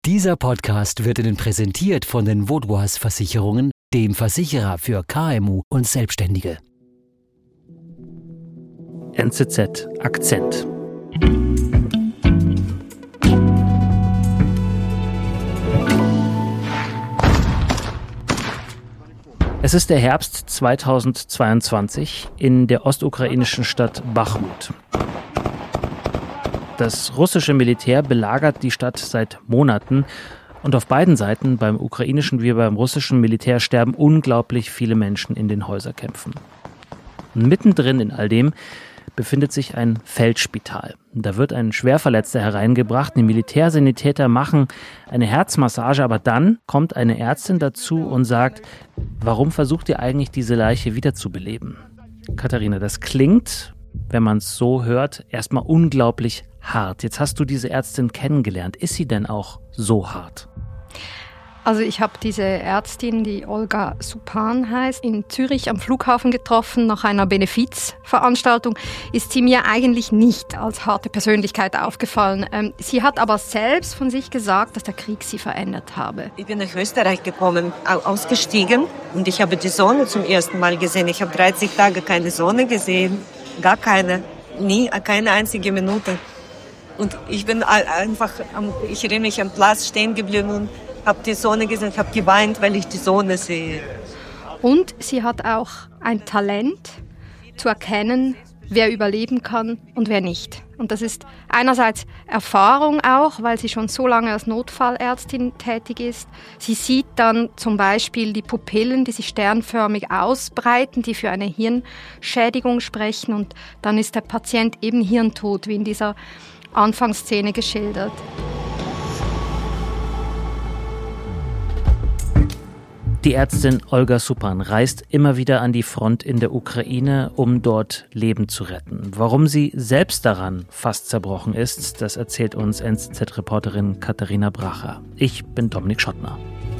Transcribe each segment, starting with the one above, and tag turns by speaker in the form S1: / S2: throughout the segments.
S1: Dieser Podcast wird Ihnen präsentiert von den Vaudoise Versicherungen, dem Versicherer für KMU und Selbstständige.
S2: NZZ Akzent. Es ist der Herbst 2022 in der ostukrainischen Stadt Bachmut. Das russische Militär belagert die Stadt seit Monaten und auf beiden Seiten, beim ukrainischen wie beim russischen Militär, sterben unglaublich viele Menschen in den Häuserkämpfen. Und mittendrin in all dem befindet sich ein Feldspital. Da wird ein Schwerverletzter hereingebracht, die Militärsanitäter machen eine Herzmassage, aber dann kommt eine Ärztin dazu und sagt, warum versucht ihr eigentlich diese Leiche wiederzubeleben? Katharina, das klingt, wenn man es so hört, erstmal unglaublich hart. Jetzt hast du diese Ärztin kennengelernt. Ist sie denn auch so hart?
S3: Also ich habe diese Ärztin, die Olga Supan heißt, in Zürich am Flughafen getroffen. Nach einer Benefizveranstaltung ist sie mir eigentlich nicht als harte Persönlichkeit aufgefallen. Sie hat aber selbst von sich gesagt, dass der Krieg sie verändert habe.
S4: Ich bin nach Österreich gekommen, ausgestiegen und ich habe die Sonne zum ersten Mal gesehen. Ich habe 30 Tage keine Sonne gesehen, gar keine, nie, keine einzige Minute. Und ich bin einfach, ich erinnere mich am Platz stehen geblieben und habe die Sonne gesehen, habe geweint, weil ich die Sonne sehe.
S3: Und sie hat auch ein Talent zu erkennen, wer überleben kann und wer nicht. Und das ist einerseits Erfahrung auch, weil sie schon so lange als Notfallärztin tätig ist. Sie sieht dann zum Beispiel die Pupillen, die sich sternförmig ausbreiten, die für eine Hirnschädigung sprechen. Und dann ist der Patient eben hirntot, wie in dieser Anfangsszene geschildert.
S2: Die Ärztin Olga Supan reist immer wieder an die Front in der Ukraine, um dort Leben zu retten. Warum sie selbst daran fast zerbrochen ist, das erzählt uns NZZ-Reporterin Katharina Bracher. Ich bin Dominik Schottner.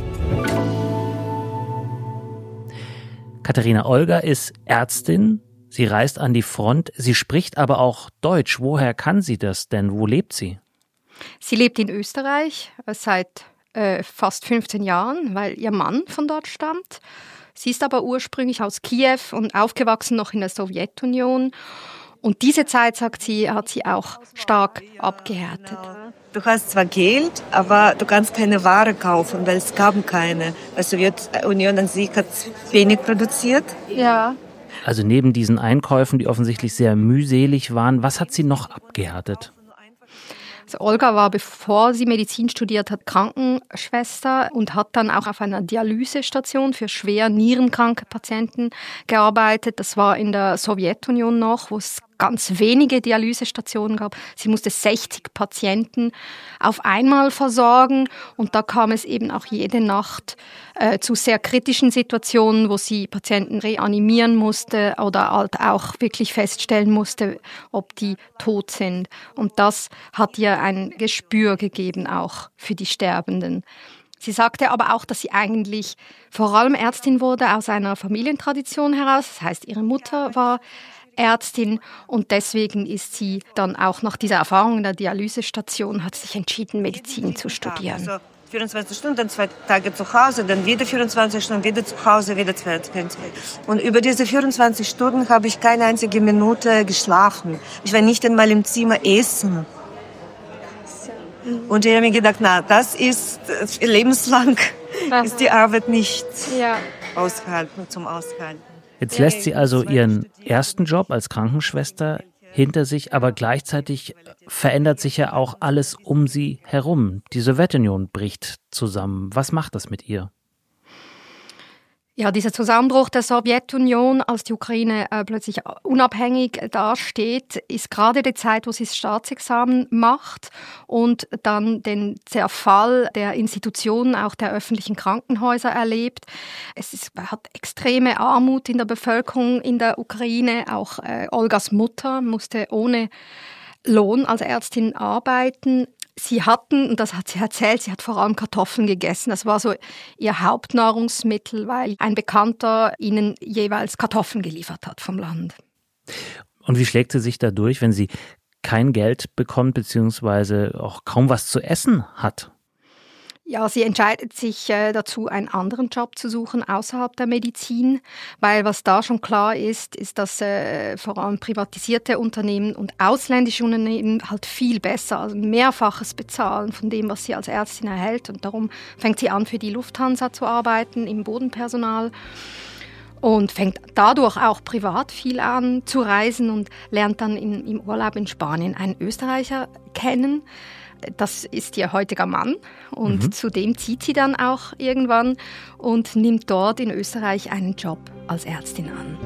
S2: Katharina, Olga ist Ärztin, sie reist an die Front, sie spricht aber auch Deutsch. Woher kann sie das denn? Wo lebt sie?
S3: Sie lebt in Österreich seit fast 15 Jahren, weil ihr Mann von dort stammt. Sie ist aber ursprünglich aus Kiew und aufgewachsen noch in der Sowjetunion. Und diese Zeit, sagt sie, hat sie auch stark abgehärtet.
S4: Du hast zwar Geld, aber du kannst keine Ware kaufen, weil es gab keine. Die Sowjetunion an sich hat wenig produziert.
S3: Ja.
S2: Also neben diesen Einkäufen, die offensichtlich sehr mühselig waren, was hat sie noch abgehärtet?
S3: Also Olga war, bevor sie Medizin studiert hat, Krankenschwester und hat dann auch auf einer Dialysestation für schwer nierenkranke Patienten gearbeitet. Das war in der Sowjetunion noch, wo es ganz wenige Dialysestationen gab. Sie musste 60 Patienten auf einmal versorgen und da kam es eben auch jede Nacht zu sehr kritischen Situationen, wo sie Patienten reanimieren musste oder halt auch wirklich feststellen musste, ob die tot sind. Und das hat ihr ein Gespür gegeben auch für die Sterbenden. Sie sagte aber auch, dass sie eigentlich vor allem Ärztin wurde aus einer Familientradition heraus. Das heißt, ihre Mutter war Ärztin und deswegen ist sie dann auch nach dieser Erfahrung in der Dialysestation, hat sich entschieden, Medizin zu studieren.
S4: Also 24 Stunden, dann 2 Tage zu Hause, dann wieder 24 Stunden, wieder zu Hause, wieder 22. Und über diese 24 Stunden habe ich keine einzige Minute geschlafen. Ich war nicht einmal im Zimmer essen. Und ich habe mir gedacht, das ist lebenslang, ist die Arbeit nicht zum Aushalten.
S2: Jetzt lässt sie also ihren ersten Job als Krankenschwester hinter sich, aber gleichzeitig verändert sich ja auch alles um sie herum. Die Sowjetunion bricht zusammen. Was macht das mit ihr?
S3: Ja, dieser Zusammenbruch der Sowjetunion, als die Ukraine plötzlich unabhängig dasteht, ist gerade die Zeit, wo sie das Staatsexamen macht und dann den Zerfall der Institutionen, auch der öffentlichen Krankenhäuser erlebt. Hat extreme Armut in der Bevölkerung in der Ukraine. Auch Olgas Mutter musste ohne Lohn als Ärztin arbeiten. Sie hatten, und das hat sie erzählt, sie hat vor allem Kartoffeln gegessen. Das war so ihr Hauptnahrungsmittel, weil ein Bekannter ihnen jeweils Kartoffeln geliefert hat vom Land.
S2: Und wie schlägt sie sich da durch, wenn sie kein Geld bekommt, beziehungsweise auch kaum was zu essen hat?
S3: Ja, sie entscheidet sich dazu, einen anderen Job zu suchen außerhalb der Medizin, weil was da schon klar ist, dass vor allem privatisierte Unternehmen und ausländische Unternehmen halt viel besser, also Mehrfaches bezahlen von dem, was sie als Ärztin erhält. Und darum fängt sie an, für die Lufthansa zu arbeiten, im Bodenpersonal. Und fängt dadurch auch privat viel an zu reisen und lernt dann im Urlaub in Spanien einen Österreicher kennen. Das ist ihr heutiger Mann und zu dem zieht sie dann auch irgendwann und nimmt dort in Österreich einen Job als Ärztin an.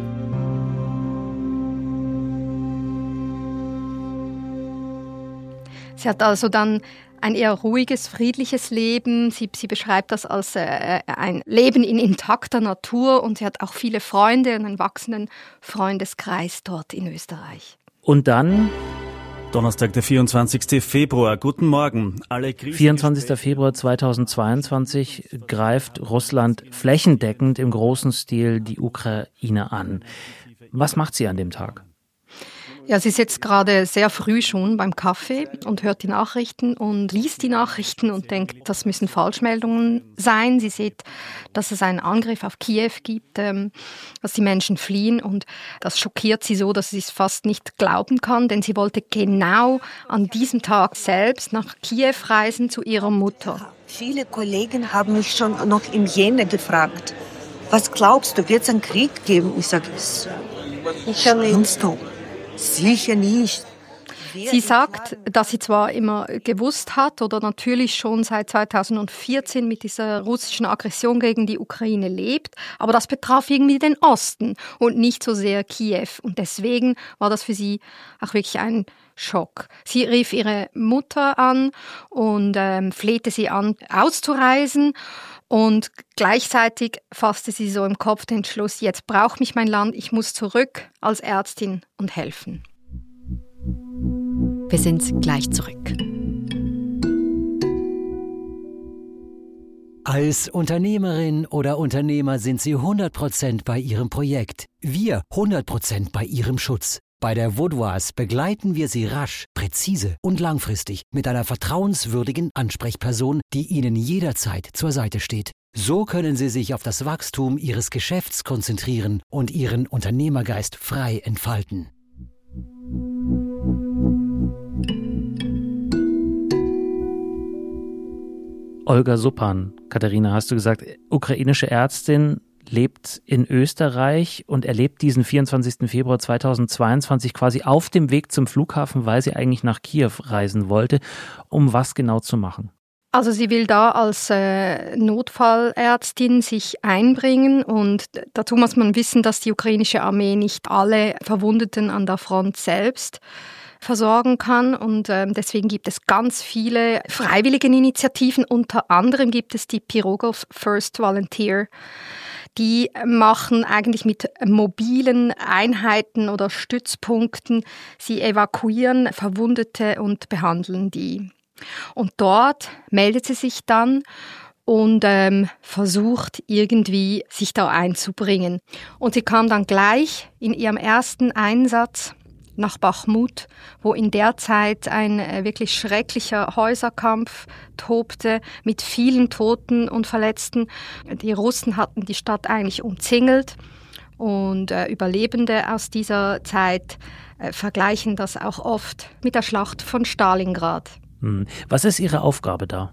S3: Sie hat also dann ein eher ruhiges, friedliches Leben. Sie beschreibt das als ein Leben in intakter Natur und sie hat auch viele Freunde und einen wachsenden Freundeskreis dort in Österreich.
S2: Und dann...
S5: Donnerstag, der 24. Februar. Guten Morgen.
S2: 24. Februar 2022 greift Russland flächendeckend im großen Stil die Ukraine an. Was macht sie an dem Tag?
S3: Ja, sie sitzt gerade sehr früh schon beim Kaffee und hört die Nachrichten und liest die Nachrichten und denkt, das müssen Falschmeldungen sein. Sie sieht, dass es einen Angriff auf Kiew gibt, dass die Menschen fliehen und das schockiert sie so, dass sie es fast nicht glauben kann, denn sie wollte genau an diesem Tag selbst nach Kiew reisen zu ihrer Mutter.
S4: Viele Kollegen haben mich schon noch im Jänner gefragt, was glaubst du, wird es einen Krieg geben? Ich sage, stimmst du? Sicher nicht.
S3: Sie sagt, dass sie zwar immer gewusst hat oder natürlich schon seit 2014 mit dieser russischen Aggression gegen die Ukraine lebt, aber das betraf irgendwie den Osten und nicht so sehr Kiew. Und deswegen war das für sie auch wirklich ein Schock. Sie rief ihre Mutter an und flehte sie an, auszureisen. Und gleichzeitig fasste sie so im Kopf den Entschluss, jetzt braucht mich mein Land, ich muss zurück als Ärztin und helfen.
S1: Wir sind gleich zurück. Als Unternehmerin oder Unternehmer sind Sie 100% bei Ihrem Projekt. Wir 100% bei Ihrem Schutz. Bei der Vaudoise begleiten wir Sie rasch, präzise und langfristig mit einer vertrauenswürdigen Ansprechperson, die Ihnen jederzeit zur Seite steht. So können Sie sich auf das Wachstum Ihres Geschäfts konzentrieren und Ihren Unternehmergeist frei entfalten.
S2: Olga Suppan, Katharina, hast du gesagt, ukrainische Ärztin, lebt in Österreich und erlebt diesen 24. Februar 2022 quasi auf dem Weg zum Flughafen, weil sie eigentlich nach Kiew reisen wollte. Um was genau zu machen?
S3: Also sie will da als Notfallärztin sich einbringen und dazu muss man wissen, dass die ukrainische Armee nicht alle Verwundeten an der Front selbst versorgen kann und deswegen gibt es ganz viele freiwillige Initiativen. Unter anderem gibt es die Pirogov First Volunteer. Die machen eigentlich mit mobilen Einheiten oder Stützpunkten, sie evakuieren Verwundete und behandeln die. Und dort meldet sie sich dann und versucht irgendwie, sich da einzubringen. Und sie kam dann gleich in ihrem ersten Einsatz nach Bachmut, wo in der Zeit ein wirklich schrecklicher Häuserkampf tobte mit vielen Toten und Verletzten. Die Russen hatten die Stadt eigentlich umzingelt und Überlebende aus dieser Zeit vergleichen das auch oft mit der Schlacht von Stalingrad.
S2: Was ist Ihre Aufgabe da?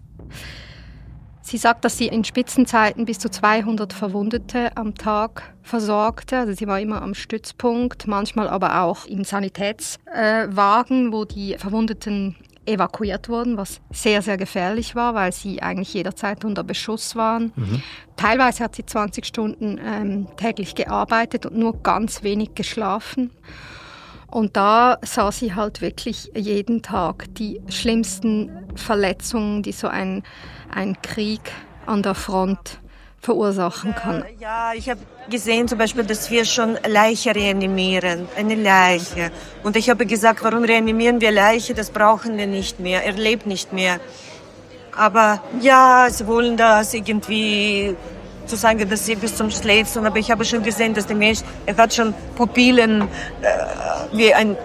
S3: Sie sagt, dass sie in Spitzenzeiten bis zu 200 Verwundete am Tag versorgte. Also sie war immer am Stützpunkt, manchmal aber auch im Sanitätswagen, wo die Verwundeten evakuiert wurden, was sehr, sehr gefährlich war, weil sie eigentlich jederzeit unter Beschuss waren. Teilweise hat sie 20 Stunden täglich gearbeitet und nur ganz wenig geschlafen. Und da sah sie halt wirklich jeden Tag die schlimmsten Verletzungen, die so ein Krieg an der Front verursachen kann.
S4: Ja, ich habe gesehen zum Beispiel, dass wir schon Leiche reanimieren, eine Leiche. Und ich habe gesagt, warum reanimieren wir Leiche? Das brauchen wir nicht mehr, er lebt nicht mehr. Aber ja, sie wollen das irgendwie zu sagen, dass sie bis zum Schläfst. Aber ich habe schon gesehen, dass der Mensch, er hat schon Pupillen, wie ein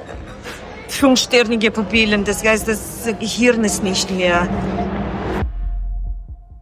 S4: 5-sternige Pupillen. Das heißt, das Gehirn ist nicht mehr.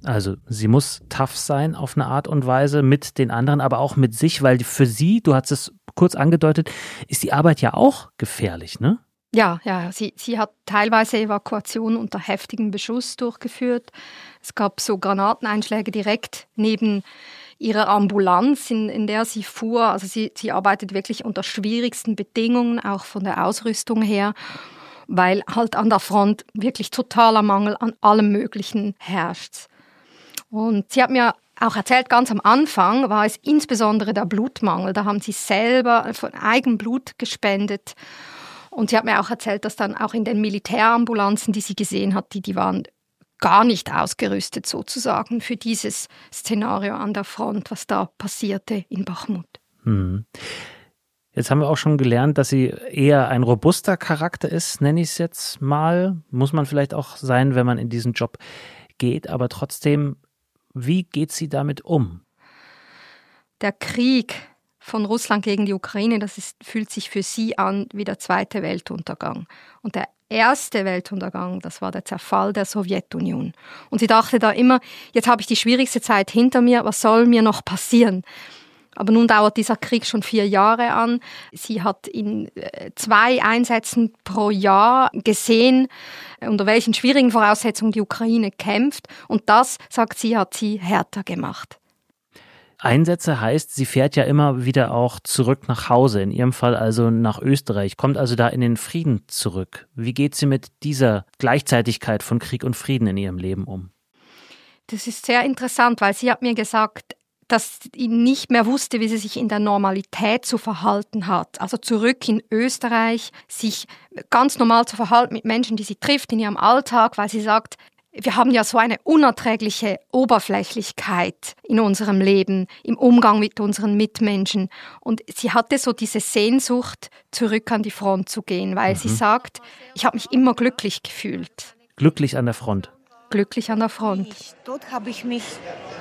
S2: Also sie muss tough sein auf eine Art und Weise mit den anderen, aber auch mit sich, weil für sie, du hast es kurz angedeutet, ist die Arbeit ja auch gefährlich, ne?
S3: Ja, sie hat teilweise Evakuationen unter heftigem Beschuss durchgeführt. Es gab so Granateneinschläge direkt neben ihrer Ambulanz, in der sie fuhr. Also sie arbeitet wirklich unter schwierigsten Bedingungen, auch von der Ausrüstung her, weil halt an der Front wirklich totaler Mangel an allem Möglichen herrscht. Und sie hat mir auch erzählt, ganz am Anfang war es insbesondere der Blutmangel. Da haben sie selber von eigenem Blut gespendet. Und sie hat mir auch erzählt, dass dann auch in den Militärambulanzen, die sie gesehen hat, die waren gar nicht ausgerüstet sozusagen für dieses Szenario an der Front, was da passierte in Bachmut.
S2: Jetzt haben wir auch schon gelernt, dass sie eher ein robuster Charakter ist, nenne ich es jetzt mal. Muss man vielleicht auch sein, wenn man in diesen Job geht, aber trotzdem, wie geht sie damit um?
S3: Der Krieg von Russland gegen die Ukraine, fühlt sich für sie an wie der zweite Weltuntergang. Und der erste Weltuntergang, das war der Zerfall der Sowjetunion. Und sie dachte da immer, jetzt habe ich die schwierigste Zeit hinter mir, was soll mir noch passieren? Aber nun dauert dieser Krieg schon 4 Jahre an. Sie hat in 2 Einsätzen pro Jahr gesehen, unter welchen schwierigen Voraussetzungen die Ukraine kämpft. Und das, sagt sie, hat sie härter gemacht.
S2: Einsätze heißt, sie fährt ja immer wieder auch zurück nach Hause, in ihrem Fall also nach Österreich, kommt also da in den Frieden zurück. Wie geht sie mit dieser Gleichzeitigkeit von Krieg und Frieden in ihrem Leben um?
S3: Das ist sehr interessant, weil sie hat mir gesagt, dass sie nicht mehr wusste, wie sie sich in der Normalität zu verhalten hat. Also zurück in Österreich, sich ganz normal zu verhalten mit Menschen, die sie trifft in ihrem Alltag, weil sie sagt, wir haben ja so eine unerträgliche Oberflächlichkeit in unserem Leben, im Umgang mit unseren Mitmenschen. Und sie hatte so diese Sehnsucht, zurück an die Front zu gehen, weil sie sagt, ich habe mich immer glücklich gefühlt.
S2: Glücklich an der Front?
S3: Glücklich an der Front.
S4: Dort habe ich mich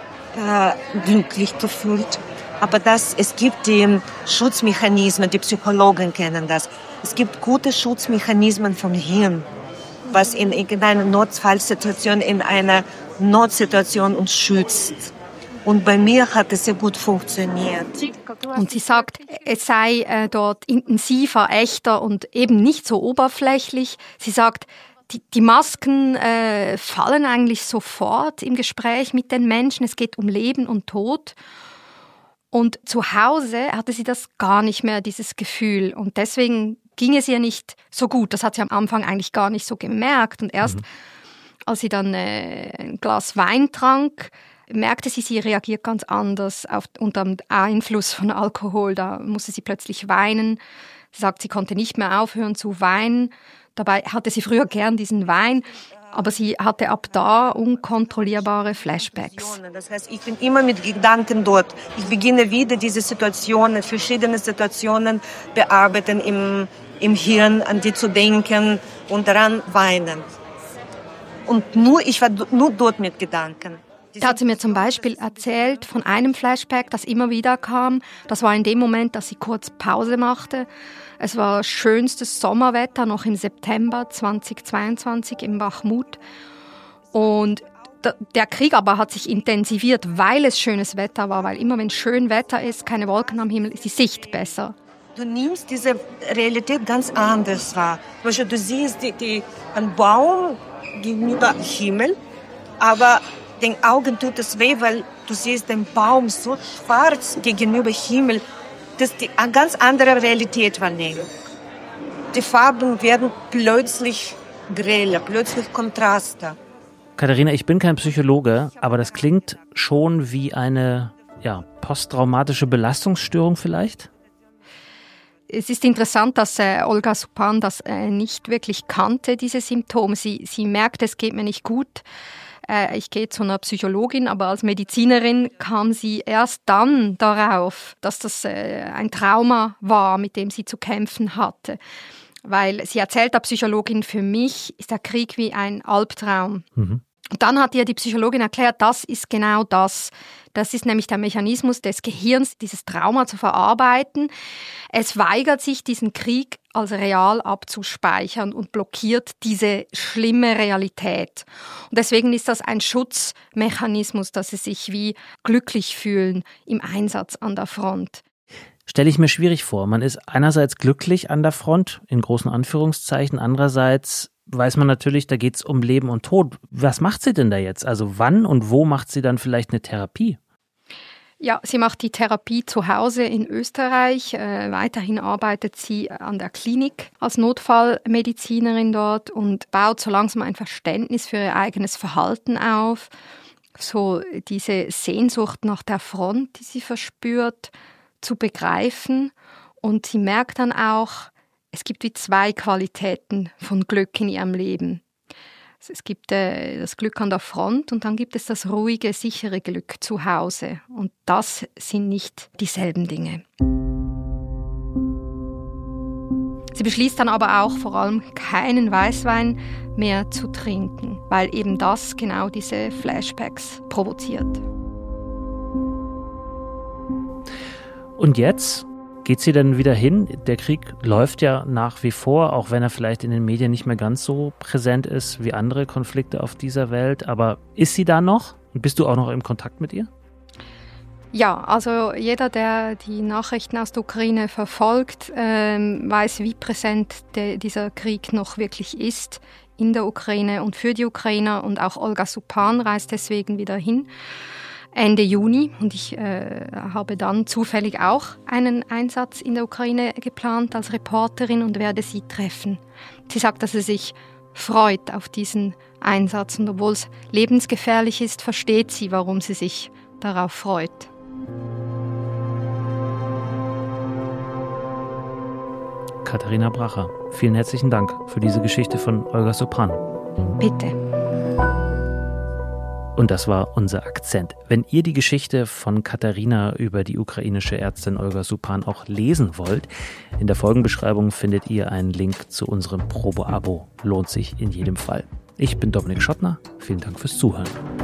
S4: glücklich gefühlt. Aber es gibt die Schutzmechanismen, die Psychologen kennen das. Es gibt gute Schutzmechanismen vom Hirn, was in irgendeiner Notfallsituation, in einer Notsituation uns schützt. Und bei mir hat es sehr gut funktioniert.
S3: Und sie sagt, es sei dort intensiver, echter und eben nicht so oberflächlich. Sie sagt, die Masken fallen eigentlich sofort im Gespräch mit den Menschen. Es geht um Leben und Tod. Und zu Hause hatte sie das gar nicht mehr, dieses Gefühl. Und deswegen ging es ihr nicht so gut. Das hat sie am Anfang eigentlich gar nicht so gemerkt. Und erst als sie dann ein Glas Wein trank, merkte sie reagiert ganz anders unter dem Einfluss von Alkohol. Da musste sie plötzlich weinen. Sie sagt, sie konnte nicht mehr aufhören zu weinen. Dabei hatte sie früher gern diesen Wein, aber sie hatte ab da unkontrollierbare Flashbacks.
S4: Das heißt, ich bin immer mit Gedanken dort. Ich beginne wieder diese Situationen, verschiedene Situationen bearbeiten im Hirn, an die zu denken und daran weinen. Und ich war nur dort mit Gedanken.
S3: Da hat sie mir zum Beispiel erzählt von einem Flashback, das immer wieder kam. Das war in dem Moment, dass sie kurz Pause machte. Es war schönstes Sommerwetter, noch im September 2022 in Bachmut. Und der Krieg aber hat sich intensiviert, weil es schönes Wetter war. Weil immer wenn schön Wetter ist, keine Wolken am Himmel, ist die Sicht besser.
S4: Du nimmst diese Realität ganz anders wahr. Du siehst einen Baum gegenüber Himmel, aber den Augen tut es weh, weil du siehst den Baum so schwarz gegenüber Himmel. Das ist eine ganz andere Realität wahrnehmen. Die Farben werden plötzlich greller, plötzlich kontraster.
S2: Katharina, ich bin kein Psychologe, aber das klingt schon wie eine posttraumatische Belastungsstörung vielleicht?
S3: Es ist interessant, dass Olga Supan das nicht wirklich kannte, diese Symptome. Sie merkte, es geht mir nicht gut. Ich gehe zu einer Psychologin, aber als Medizinerin kam sie erst dann darauf, dass das ein Trauma war, mit dem sie zu kämpfen hatte. Weil sie erzählt der Psychologin, für mich ist der Krieg wie ein Albtraum. Und dann hat ihr die Psychologin erklärt, das ist genau das. Das ist nämlich der Mechanismus des Gehirns, dieses Trauma zu verarbeiten. Es weigert sich, diesen Krieg als real abzuspeichern und blockiert diese schlimme Realität. Und deswegen ist das ein Schutzmechanismus, dass sie sich wie glücklich fühlen im Einsatz an der Front.
S2: Stelle ich mir schwierig vor. Man ist einerseits glücklich an der Front, in großen Anführungszeichen, andererseits weiß man natürlich, da geht es um Leben und Tod. Was macht sie denn da jetzt? Also wann und wo macht sie dann vielleicht eine Therapie?
S3: Ja, sie macht die Therapie zu Hause in Österreich. Weiterhin arbeitet sie an der Klinik als Notfallmedizinerin dort und baut so langsam ein Verständnis für ihr eigenes Verhalten auf. So diese Sehnsucht nach der Front, die sie verspürt, zu begreifen. Und sie merkt dann auch, es gibt wie zwei Qualitäten von Glück in ihrem Leben. Es gibt das Glück an der Front und dann gibt es das ruhige, sichere Glück zu Hause. Und das sind nicht dieselben Dinge. Sie beschließt dann aber auch vor allem keinen Weißwein mehr zu trinken, weil eben das genau diese Flashbacks provoziert.
S2: Und jetzt? Geht sie denn wieder hin? Der Krieg läuft ja nach wie vor, auch wenn er vielleicht in den Medien nicht mehr ganz so präsent ist wie andere Konflikte auf dieser Welt. Aber ist sie da noch? Und bist du auch noch im Kontakt mit ihr?
S3: Ja, also jeder, der die Nachrichten aus der Ukraine verfolgt, weiß, wie präsent dieser Krieg noch wirklich ist in der Ukraine und für die Ukrainer. Und auch Olga Supan reist deswegen wieder hin. Ende Juni und ich habe dann zufällig auch einen Einsatz in der Ukraine geplant als Reporterin und werde sie treffen. Sie sagt, dass sie sich freut auf diesen Einsatz und obwohl es lebensgefährlich ist, versteht sie, warum sie sich darauf freut.
S2: Katharina Bracher, vielen herzlichen Dank für diese Geschichte von Olga Supan.
S3: Bitte.
S2: Und das war unser Akzent. Wenn ihr die Geschichte von Katharina über die ukrainische Ärztin Olga Supan auch lesen wollt, in der Folgenbeschreibung findet ihr einen Link zu unserem Probe-Abo. Lohnt sich in jedem Fall. Ich bin Dominik Schottner. Vielen Dank fürs Zuhören.